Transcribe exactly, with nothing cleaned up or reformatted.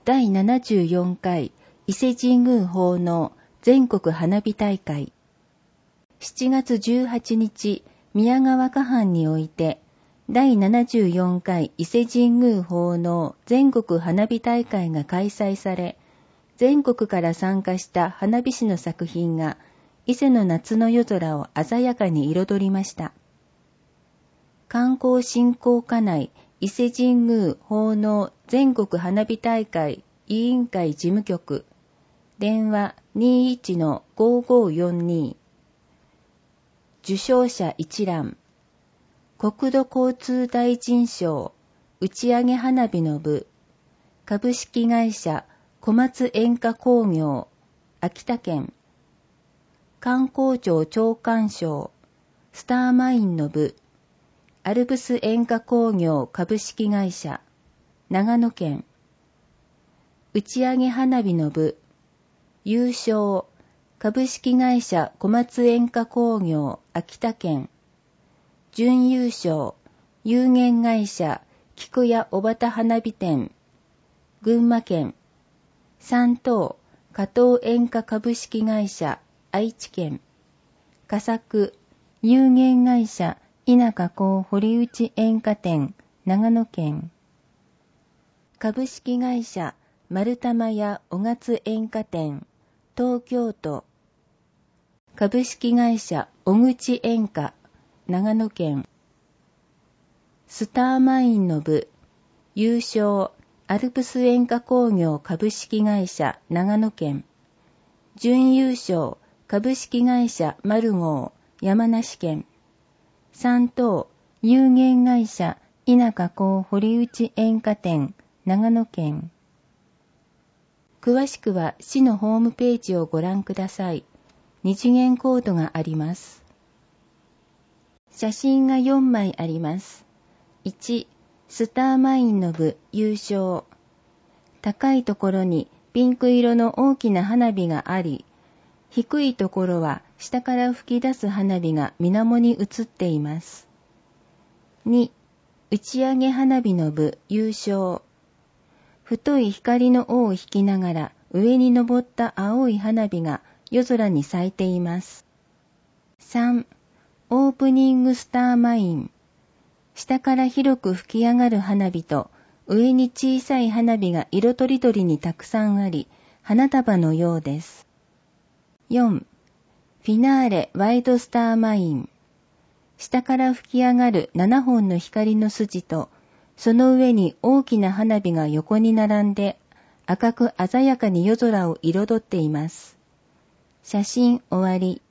だいななじゅうよんかい伊勢神宮奉納全国花火大会。しちがつじゅうはちにち、宮川花畔において、だいななじゅうよんかい伊勢神宮奉納全国花火大会が開催され、全国から参加した花火師の作品が、伊勢の夏の夜空を鮮やかに彩りました。観光振興課内伊勢神宮奉納全国花火大会委員会事務局、電話 にじゅういちのごーごーよんに。受賞者一覧。国土交通大臣賞打ち上げ花火の部、株式会社小松煙火工業秋田県。観光庁長官賞スターマインの部、アルプス煙火工業株式会社長野県。打ち上げ花火の部、優勝株式会社小松煙火工業秋田県。準優勝有限会社菊屋小畑花火店群馬県。三等加藤煙火株式会社愛知県。佳作有限会社稲加工堀内煙火店長野県。株式会社丸玉屋小勝煙火店東京都。株式会社小口煙火長野県。スターマインの部、優勝アルプス煙火工業株式会社長野県。準優勝株式会社マルゴー山梨県。三等有限会社稲加工堀内煙火店長野県。詳しくは市のホームページをご覧ください。二次元コードがあります。写真がよんまいあります。いち、スターマインの部優勝。高いところにピンク色の大きな花火があり、低いところは下から吹き出す花火が水面に映っています。に、打ち上げ花火の部優勝。太い光の尾を引きながら上に昇った青い花火が夜空に咲いています。さん、オープニングスターマイン。下から広く吹き上がる花火と上に小さい花火が色とりどりにたくさんあり、花束のようです。よん、フィナーレワイドスターマイン。下から吹き上がるななほんの光の筋と、その上に大きな花火が横に並んで赤く鮮やかに夜空を彩っています。写真終わり。